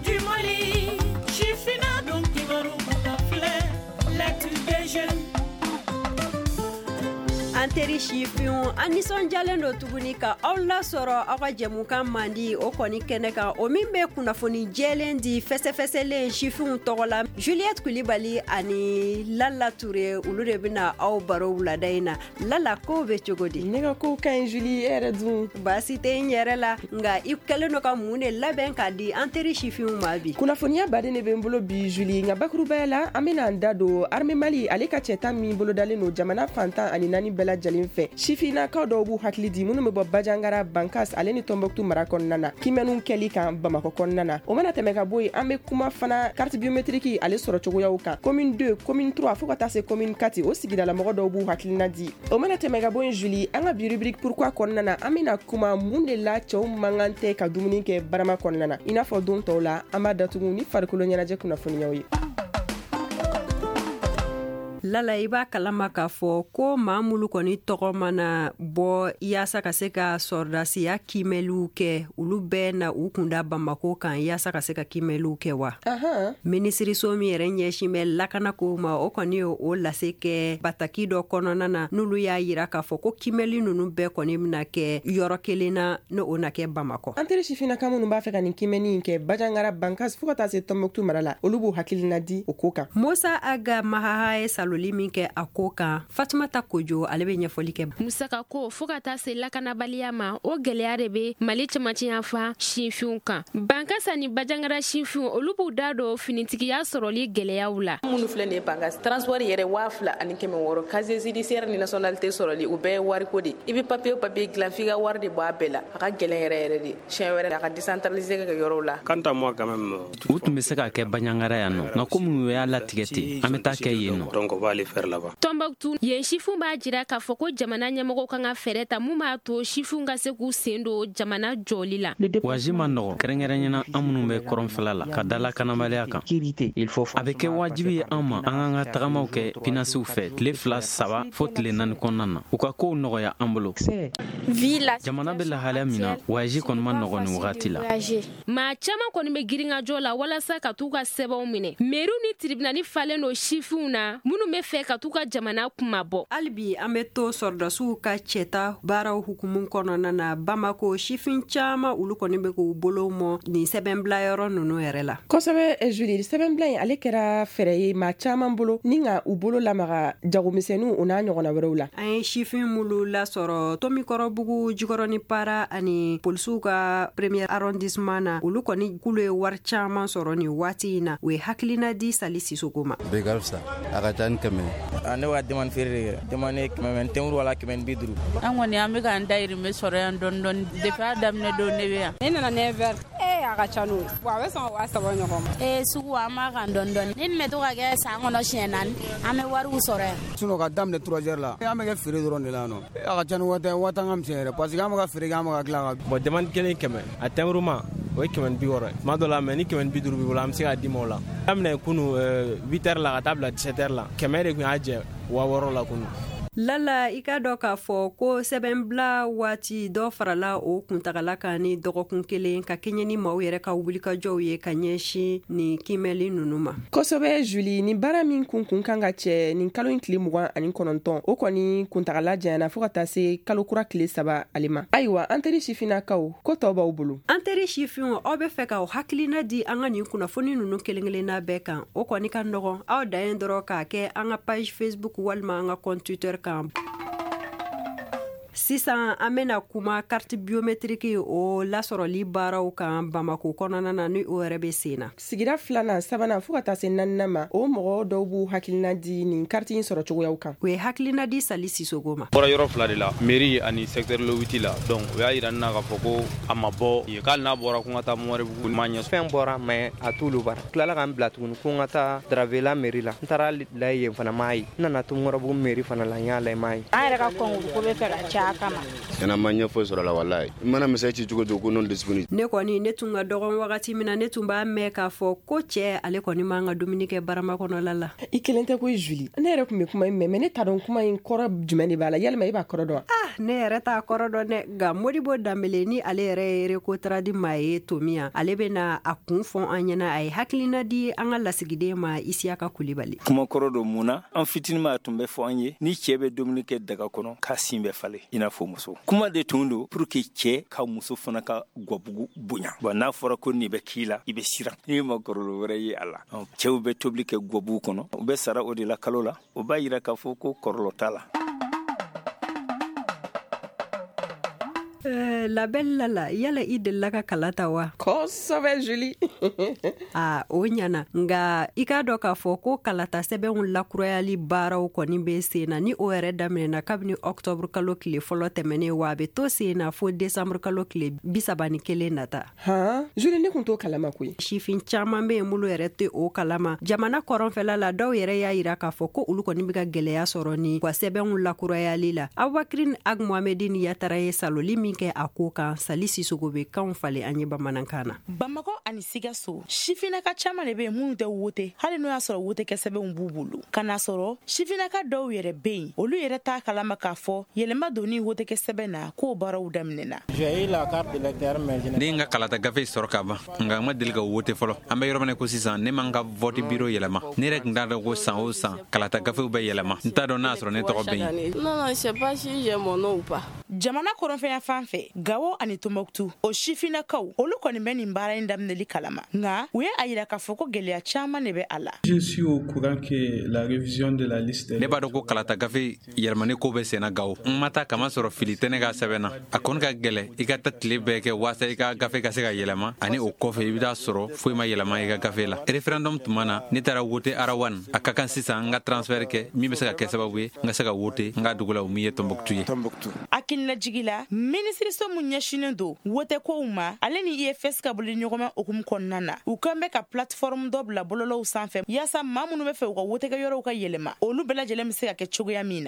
du Mali, Chifina donc Kimaru Bakafle, l'actu des jeunes. An teri sifinw an nisɔndiyalen do tuguni ka aw lasɔrɔ aw ka jɛmukan mandi o kɔni kɛnɛ kan o min bɛ kunnafoni jɛlen di fɛsɛfɛsɛlen sifinw tɔgɔ la Juliette Kulibali ani Lala Ture olu de bɛna aw baro wulada in na. Lala, ko bɛ cogo di? Ne ka ko ka ɲi Julie, e yɛrɛ dun? Baasi tɛ n yɛrɛ la nka i kɛlen do ka mun de labɛn k'a di an teri sifinw ma bi? Kunnafoniya baden de bɛ n bolo bi Julie, nka bakurubaya la an bɛna an da don Armée Mali ale ka cɛta min bolodalen no jamana fantan ani naani bɛɛ lajɛlen fɛ. Sifinakaw dɔw b'u hakili di minnu bɛ bɔ Bajangara, Bankas ale ni Tombouctou mara kɔnɔna na kimɛnnu kɛli kan Bamakɔ kɔnɔna na. O mana tɛmɛ ka bɔ yen an bɛ kuma fana carte biométrique ale sɔrɔ cogoyaw kan. Commune 2, commune 3 fo ka taa se commune 4 o sigidala mɔgɔ dɔw b'u hakilina di. O mana tɛmɛ ka bɔ yen Julie, an ka bi rubrique pourquoi kɔnɔna na an bɛna kuma mun de la cɛw mankan tɛ ka dumuni kɛ barama kɔnɔna na. I n'a fɔ don tɔw la an b'a datugu ni farikolo ɲɛnajɛ kunnafoniyaw ye. Lala, i b'a kalama k'a fɔ ko maa mulu kɔni tɔgɔ mana bɔ yaasa ka se ka sɔrdasiya kimɛliw kɛ olu bɛɛ na u kunda Bamako kan yaasa ka se ka kimɛliw kɛ wa? Minisiriso min yɛrɛ ɲɛsin bɛ lakanako ma o kɔni ye o lase kɛ bataki dɔ kɔnɔna na n'olu y'a yira k'a fɔ ko kimɛli ninnu bɛɛ kɔni bɛna kɛ yɔrɔ kelen na ne o na kɛ Bamakɔ. An teri sifinaka minnu b'a fɛ ka nin kimɛni kɛ Bajangara, Bankas fo ka taa se Tombouctou mara la olu b'u hakilina di o ko kan. Musa Aga Mahaha ye saloli min kɛ a ko kan. Fatumata Kojo ale bɛ ɲɛfɔli kɛ. Musaka ko fo ka taa se lakanabaliya ma o gɛlɛya de bɛ Mali cɛmanciya fa sifinw kan. Bankas ni Bajangara sifinw olu b'u da don finitigiya sɔrɔli gɛlɛyaw la. Minnu filɛ nin ye Bankas transport yɛrɛ 2,600 casier judiciaire ni nationalité sɔrɔli o bɛɛ ye wariko de. I bɛ papier dilan f'i ka wari de bɔ a bɛɛ la. A ka gɛlɛn yɛrɛ de. Siɲɛ wɛrɛ a ka décentraliser kɛ yɔrɔw la. Quant à moi quand même u tun bɛ se ka kɛ Bajangara yan nɔ nka komi u y'a latigɛ ten an bɛ taa kɛ yen nɔ. Donc on va aller faire là-bas. Tombouctou yen sifinw b'a jira k'a fɔ ko jamana ɲɛmɔgɔw kan ka fɛɛrɛ ta mun b'a to sifinw ka se k'u sen don jamana jɔli la. Waji ma nɔgɔ kɛrɛnkɛrɛnyana an minnu bɛ kɔrɔnfɛla la ka dala kanabaliya kan. A bɛ kɛ wajibi ye an ma an k'an ka tagamaw kɛ pinasiw fɛ tile 2, 3 fo tile 4 kɔnɔna na u ka kow nɔgɔya an bolo. Jamana bɛ lahalaya min na waji kɔni ma nɔgɔ nin wagati la. Maa caman kɔni bɛ giringajɔ la walasa ka t'u ka sɛbɛnw minɛ. Mairie ni tribunal falen don sifinw na minnu bɛ fɛ ka t'u ka jamana kuma bɔ. Halibi an bɛ to sɔrdasiw ka cɛta baaraw hukumu kɔnɔna na Bamako sifin caman olu kɔni bɛ k'u bolo mɔ nin sɛbɛnbilayɔrɔ ninnu yɛrɛ la. Kosɛbɛ Julie, sɛbɛnbila in ale kɛra fɛɛrɛ ye maa caman bolo ni ka u bolo lamaga jagomisɛnninw o n'a ɲɔgɔnna wɛrɛw la. An ye sifin mulu lasɔrɔ Tomikɔrɔbugu, Jikɔrɔni Para ani polisiw ka premier arrondissement na olu kɔni kulu ye wari caman sɔrɔ nin waati in na u ye hakilina di Sali Sisoko ma. Begarsa a ka ca ni kɛmɛ. Ne b'a demande feere kɛ demande kɛmɛ tɛmuru wala kɛmɛ 50. An kɔni an bɛ k'an dayirimɛ sɔrɔ yan dɔɔni depuis a daminɛ don ne bɛ yan. Ne nana 9h a ka ca n'o ye wa a bɛ sɔn wa 3 ɲɔgɔn ma. Sugu an b'a kan dɔɔni ne bɛ to ka kɛ san kɔnɔ siɲɛ 4 an bɛ wariw sɔrɔ yan. Sinon ka daminɛ 3h la an bɛ kɛ feere dɔrɔn de la nɔ. A ka ca ni wata ka misɛn yɛrɛ parce que an bɛ ka feere kɛ an bɛ ka tila ka. Bon demande kelen kɛmɛ a tɛmuru ma o ye 260 ye. Tuma dɔ la mɛ ni 250 b'i bolo an bɛ se k'a d'i ma o la. Daminɛ kunu 8h la ka taa bila 17h la kɛmɛ de tun y'a jɛ 600 la kunu. Lala, i ka dɔ k'a fɔ ko sɛbɛnbila waati dɔ farala o kuntagala kan ni dɔgɔkun kelen ka kɛɲɛ ni maaw yɛrɛ ka wulikajɔw ye ka ɲɛsin nin kimɛli ninnu ma. Kosɛbɛ Julie, ni baara min kun kan ka cɛ nin kalo in tile 29 o kɔni kuntagala janyana fo ka taa se kalo kura tile 3 ale ma. Ayiwa an teri sifinakaw ko tɔw b'aw bolo. An teri sifinw aw bɛ fɛ ka hakilina di an ka nin kunnafoni ninnu kelen-kelenna bɛɛ kan o kɔni ka nɔgɔn aw da ye dɔrɔn k'a kɛ an ka page Facebook walima an ka compte Twitter kan. Sisan an bɛna kuma carte biométrique o lasɔrɔli baaraw kan Bamako kɔnɔna na ni o yɛrɛ bɛ sen na. Sigira 2nan 3nan fo ka taa se 4nan ma o mɔgɔ dɔw b'u hakilina di nin carte in sɔrɔ cogoyaw kan. U ye hakilina di Sali Sisoko ma. Bɔra yɔrɔ 2 de la mairie ani secteur le 8 la donc o y'a yira na k'a fɔ ko a ma bɔ yen k'ale n'a bɔra ko n ka taa Mɔribugu ma ɲɛ fɛn bɔra mais a t'olu bara tilala ka n bila tuguni ko n ka taa Dravela mairie la n taara layɛ yen fana m'a ye n nana to Mɔribugu mairie fana la n y'a layɛ m'a ye. An yɛrɛ ka kɔn ko bɛ fɛ ka caya kama. Yana ma ɲɛ foyi sɔrɔ la wallahi mana misɛ ci cogo ko non disponible. Ne kɔni ne tun ka dɔgɔn wagati min na ne tun b'a mɛn k'a fɔ ko cɛ ale kɔni man ka dumuni kɛ barama kɔnɔla la. I kelen tɛ ko Julie, ne yɛrɛ tun bɛ kuma in mɛn mais ne t'a dɔn kuma in kɔrɔ jumɛn de b'a la yalima i b'a kɔrɔ dɔn. ne yɛrɛ t'a kɔrɔ dɔn dɛ nka Modibo Dambele ni ale yɛrɛ ye rekotaradi maa ye Tomiya ale bena a kun fɔ an ɲɛna a ye hakilina di an ka lasigiden ma Isiyaka Kulibali. Kuma kɔrɔ dɔ mun na an fitininma tun bɛ fɔ an ye ni cɛ bɛ dumuni kɛ daga kɔnɔ k'a sin bɛ falen i n'a fɔ muso. Kuma de tun don pour que cɛ ka muso fana ka gwabugu bonya. Bon n'a fɔra ko nin bɛ k'i la i bɛ siran ni ma kɔrɔlɔ wɛrɛ ye a la. Cɛw bɛ tobili kɛ gwabugu kɔnɔ u bɛ sara o de la kalo la o b'a yira k'a fɔ ko kɔrɔlɔ t'a la. Labɛn la yala i delila ka kala ta wa? Kosɛbɛ Julie. O ɲana nga i k'a dɔn k'a fɔ ko kalata sɛbɛnw lakurayali baaraw kɔni bɛ sen na ni o yɛrɛ daminɛna kabini octobre kalo tile fɔlɔ tɛmɛnen wa a bɛ to sen na fo décembre kalo tile 31 nata. Julie ne kun t'o kalama koyi. Sifin caman bɛ yen mulu yɛrɛ tɛ o kalama. Jamana kɔrɔnfɛla la dɔw yɛrɛ y'a yira k'a fɔ ko olu kɔni bɛ ka gɛlɛya sɔrɔ ni wa sɛbɛnw lakurayali la. Abubakar Ag Mohamedine Yatara ye saloli min kɛ a ko kan Sali Sisogo bɛ kanw falen an ye bamanankan na. Bamako ani Sikaso sifinaka caman de bɛ minnu tɛ wote hali n'o y'a sɔrɔ wote kɛ sɛbɛnw b'u bolo ka n'a sɔrɔ sifinaka dɔw yɛrɛ bɛ yen olu yɛrɛ t'a kalama k'a fɔ yɛlɛma donni wote kɛ sɛbɛn na k'o baaraw daminɛna. Ne n ka kalata gafe sɔrɔ ka ban nka n ma deli ka wote fɔlɔ an bɛ yɔrɔ min ko sisan ne man ka vote biro yɛlɛma ne yɛrɛ tun t'a dɔn ko san o san kalata gafew bɛ yɛlɛma n t'a dɔn n'a sɔrɔ ne tɔgɔ bɛ yen. Non, je sais pas si j'ai mon nom ou pas. Jamana kɔrɔnfɛnya fan fɛ Gawo ani Tombouctou o sifinakaw olu kɔni bɛ nin baara in daminɛli kalama nka u ye a yira k'a fɔ ko gɛlɛya caman de bɛ a la. Je suis au courant que la révision de la liste. Ne b'a dɔn ko kalata gafe yɛlɛmani ko bɛ senna Gawo n ma taa kama sɔrɔ fili tɛ ne ka sɛbɛn na a kɔni ka gɛlɛ i ka taa tile bɛɛ kɛ waasa i ka gafe ka se ka yɛlɛma ani o kɔfɛ i bɛ taa sɔrɔ foyi ma yɛlɛma i ka gafe la. Référendum tuma na ne taara wote Arawan a ka kan sisan n ka transfert kɛ min bɛ se ka kɛ sababu ye n ka se ka wote n ka dugu la o min ye Tombouctou ye. Hakilina jigi la minisiriso mun ɲɛsinen don wote kow ma ale ni IFS ka boli ɲɔgɔnma okumu kɔnɔna na u kan bɛ ka plateforme dɔ bila bɔlɔlɔw sanfɛ yaasa maa minnu bɛ fɛ u ka wotekɛ yɔrɔw ka yɛlɛma olu bɛɛ lajɛlen bɛ se ka kɛ cogoya min na.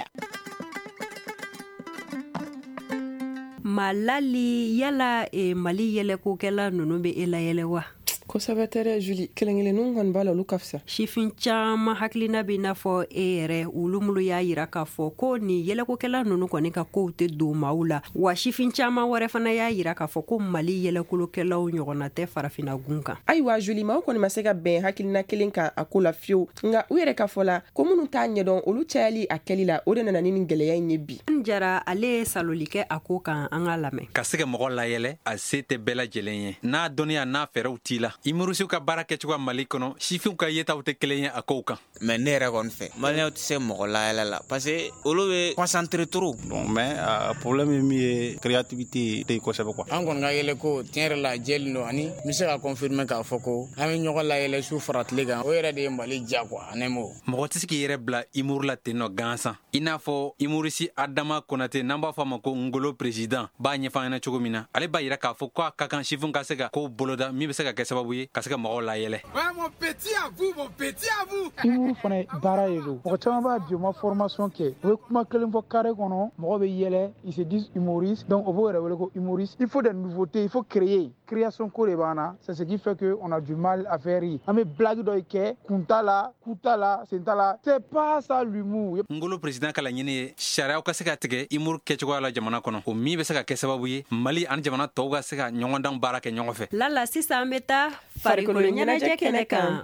Malali yala Mali yɛlɛkokɛla ninnu bɛ e la yɛlɛ wa? Kosɛbɛ tɛ Julie kelen-kelenninw kɔni b'a la olu ka fisa. Sifin caman hakilina bɛ n'a fɔ e yɛrɛ olu mulu y'a yira k'a fɔ ko nin yɛlɛkokɛla ninnu kɔni ka kow tɛ don maaw la wa sifin caman wɛrɛ fana y'a yira k'a fɔ ko Mali yɛlɛkolokɛlaw ɲɔgɔnna tɛ farafina gun kan. Ayiwa Julie maaw kɔni ma se ka bɛn hakilina kelen kan a ko la fiyewu nka u yɛrɛ ka fɔ la ko minnu t'a ɲɛdɔn olu cayali a kɛli la o de nana ni nin gɛlɛya in ye bi. An Jara ale ye saloli kɛ a ko kan an ka lamɛn. Ka se ka mɔgɔ layɛlɛ a se tɛ bɛɛ lajɛlen ye n'a dɔnniya n'a fɛɛrɛw t'i la imurusiw ka baara kɛ cogoya Mali kɔnɔ sifinw ka yetaw tɛ kelen ye a kow kan. Mais ne yɛrɛ kɔni fɛ maliyɛnw tɛ se mɔgɔ layɛlɛ la parce que olu bɛ concentré trop. Bon mais problème ye min ye créativité tɛ kosɛbɛ quoi. An kɔni ka yɛlɛ ko tiɲɛ yɛrɛ la jɛlen don ani n bɛ se ka confirmer k'a fɔ ko an bɛ ɲɔgɔn layɛlɛ su fara tile kan o yɛrɛ de ye Mali diya quoi ne m'o. Mɔgɔ tɛ se k'i yɛrɛ bila imuru la ten nɔ gansan i n'a fɔ imurisi Adama Konate n'an b'a fɔ a ma ko Ngolo président b'a ɲɛfɔ an ɲɛna cogo min na ale b'a yira k'a fɔ ko a ka kan sifinw ka se ka kow boloda min bɛ se ka kɛ sababu ye ka se ka mɔgɔw layɛlɛ. Mon petit à vous, mon petit à vous. Imuru fana baara ye do mɔgɔ caman b'a bi u ma formation kɛ u bɛ kuma kelen fɔ carré kɔnɔ mɔgɔ bɛ yɛlɛ ils se disent humoristes donc o b'o yɛrɛ wele ko humoriste il faut des nouveautés il faut créer création ko de b'an na c'est ce qui fait que on a du mal à faire rire an bɛ blague dɔ kɛ kun t'a la ku t'a la sen t'a la c'est pas ça l'humour. Ngolo président ka laɲini ye sariyaw ka se ka tigɛ imuru kɛcogoya la jamana kɔnɔ o min bɛ se ka kɛ sababu ye Mali ani jamana tɔw ka se ka ɲɔgɔndan baara kɛ ɲɔgɔn fɛ. Lala sisan an bɛ taa farikolo ɲɛnajɛ kɛnɛ kan.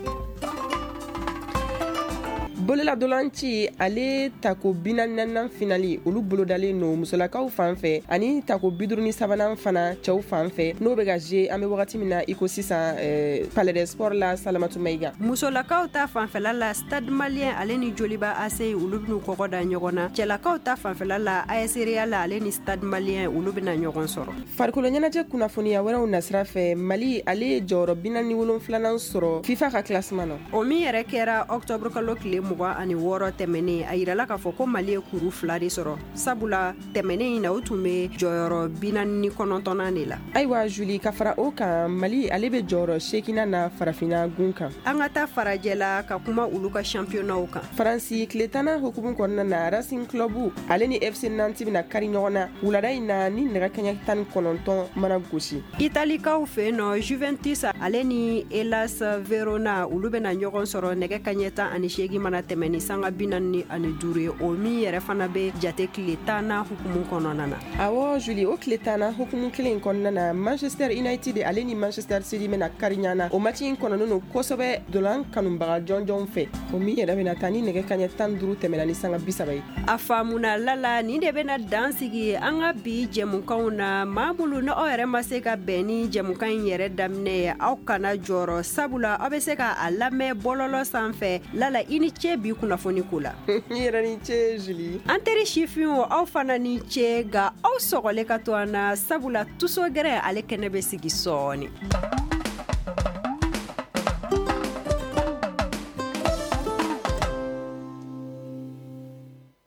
Bolola dolanci ale tako 44 finali olu bolodalen no musolakaw fan fɛ ani tako 53 fana cɛw fan fɛ n'o bɛ ka jouer an bɛ wagati min na iko sisan Palais des Sports la Salamatu Mayiga. Musolakaw ta fanfɛla la Stade Malien ale ni Joliba AC olu bɛna kɔkɔ da ɲɔgɔn na cɛlakaw ta fanfɛla la AS Real ale ni Stade Malien olu bɛna ɲɔgɔn sɔrɔ. Farikolo ɲɛnajɛ kunnafoniya wɛrɛw nasira fɛ Mali ale ye jɔyɔrɔ 47 sɔrɔ FIFA ka classement na. O min yɛrɛ kɛra octobre kalo tile 26 tɛmɛnen a yirala k'a fɔ ko Mali ye kuru 2 de sɔrɔ sabula tɛmɛnen in na o tun bɛ jɔyɔrɔ 49 de la. Ayiwa Julie ka fara o kan Mali ale bɛ jɔyɔrɔ 8 na farafina gun kan. An ka taa farajɛ la ka kuma olu ka championnat kan. Faransi tile 10 hukumu kɔnɔna na Racing Club ale ni FC Nantes bɛna kari ɲɔgɔn na wulada in na ni nɛgɛ kaɲɛ 19 mana gosi. Italikaw fɛ yen nɔ Juventus ale ni Hellas Verona olu bɛna ɲɔgɔn sɔrɔ nɛgɛ kaɲɛ 18 mana bena tɛmɛ ni sanga 45 ye o min yɛrɛ fana be jate tile 10 na hukumu kɔnɔna na. Awɔ Julie, o tile 10 na hukumu kelen kɔnɔna na Manchester United ale ni Manchester City bena kari ɲana o match in kɔnɔna no kosɛbɛ dolan kanubaga jɔnjɔn fɛ o min yɛrɛ bena taa ni nɛgɛ kaɲɛ 15 tɛmɛna ni sanga 30 ye. A faamuna lala ni de bena dan sigi an ka bi jɛmukanw na maa bulu ni aw yɛrɛ ma se ka bɛn ni jɛmukan in yɛrɛ daminɛ ye aw kana jɔrɔ sabula aw be se ka a lamɛn bɔlɔlɔ sanfɛ lala i ni ce bi kunnafoni ko la. Yɛrɛ ni ce Julie. An teri sifinw aw fana ni ce ga aw sɔgɔle ka to an na sabula tuso gɛrɛ ale kɛnɛ be sigi sɔɔni.